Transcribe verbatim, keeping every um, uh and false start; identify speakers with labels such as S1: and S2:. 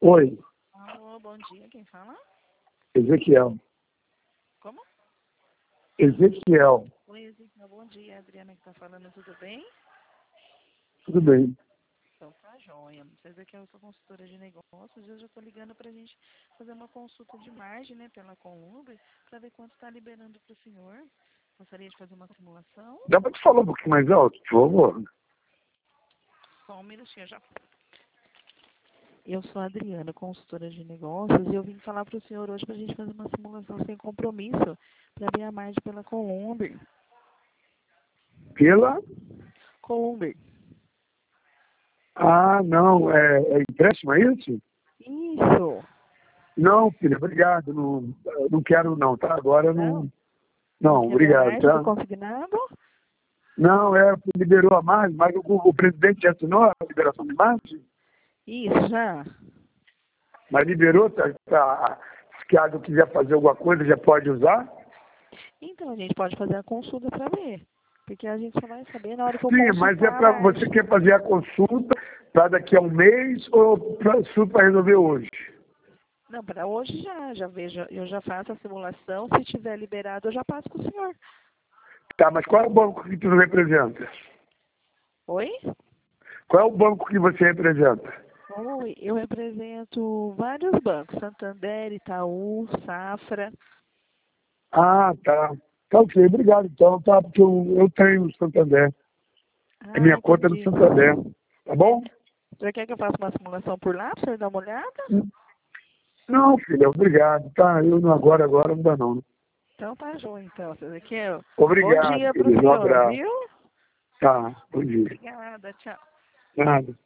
S1: Oi,
S2: Alô, bom dia, quem fala?
S1: Ezequiel.
S2: Como?
S1: Ezequiel,
S2: Oi, Ezequiel, bom dia, Adriana que tá falando, tudo bem?
S1: tudo bem?
S2: Então tá joia. Ezequiel, eu sou consultora de negócios e eu já tô ligando pra gente fazer uma consulta de margem, né, pela Columbre, pra ver quanto tá liberando pro senhor. Gostaria de fazer uma simulação?
S1: Dá pra te falar um pouquinho mais alto, por favor?
S2: Só um minutinho já. Eu sou a Adriana, consultora de negócios, e eu vim falar para o senhor hoje para a gente fazer uma simulação sem compromisso para abrir a margem pela Columbre.
S1: Pela?
S2: Columbre.
S1: Ah, não, é, é empréstimo, é isso?
S2: Isso.
S1: Não, filha, obrigado. Não, não quero não, tá? Agora eu
S2: Não?
S1: não.
S2: Não
S1: Não,
S2: quer abrir a
S1: obrigado,
S2: margem do
S1: tá?
S2: consignado?
S1: Não, é, liberou a margem, mas o, o presidente já assinou a liberação de margem?
S2: Isso, já.
S1: Mas liberou, tá, tá, se caso quiser fazer alguma coisa, já pode usar?
S2: Então, a gente pode fazer a consulta para ver. Porque a gente só vai saber na hora que eu
S1: Sim, mas é
S2: consultar a
S1: para você
S2: margem.
S1: quer fazer a consulta para daqui a um mês ou para resolver hoje?
S2: Não, para hoje já. Já vejo, eu já faço a simulação. Se tiver liberado, eu já passo para o senhor.
S1: Tá, mas qual é o banco que tu representa?
S2: Oi?
S1: Qual é o banco que você representa?
S2: Oi, eu represento vários bancos, Santander, Itaú, Safra.
S1: Ah, tá. Tá ok, obrigado então, tá? Porque eu, eu tenho o Santander. A
S2: Ah,
S1: minha conta é no
S2: entendi.
S1: Santander. Tá bom?
S2: Você quer que eu faça uma simulação por lá, para o senhor dar uma olhada?
S1: Não, filha, obrigado, tá? Eu não agora, agora não dá não.
S2: Então tá joia, então, seu Ezequiel. Bom
S1: Obrigado,
S2: dia para o
S1: querido. Um
S2: senhor,
S1: abraço.
S2: viu?
S1: Tá, bom dia.
S2: Obrigada, tchau.
S1: Nada.